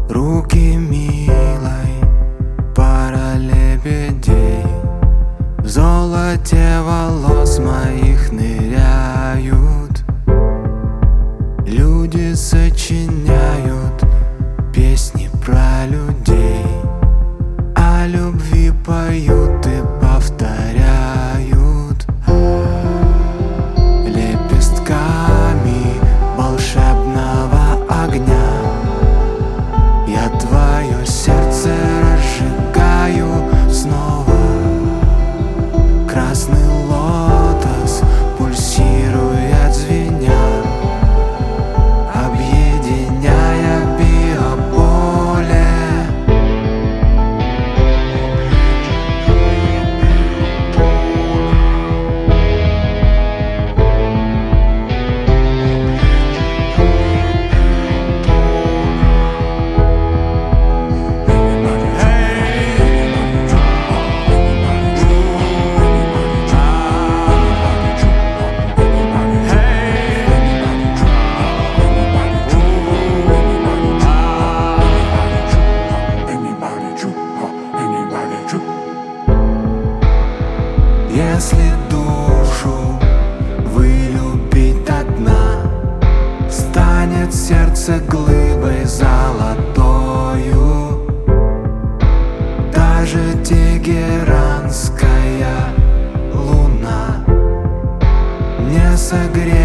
Руки милой пара лебедей в золоте волос моих ныряют. Люди сочиняют песни про людей, о любви поют и повторяют лепестками волшебного огня. Я твое сердце разжигаю снова. Красный лотос пульсирует, звеня, объединяя биополе. Если душу вылюбить до дна, станет сердце глыбой золотою. Даже тегеранская луна не согреет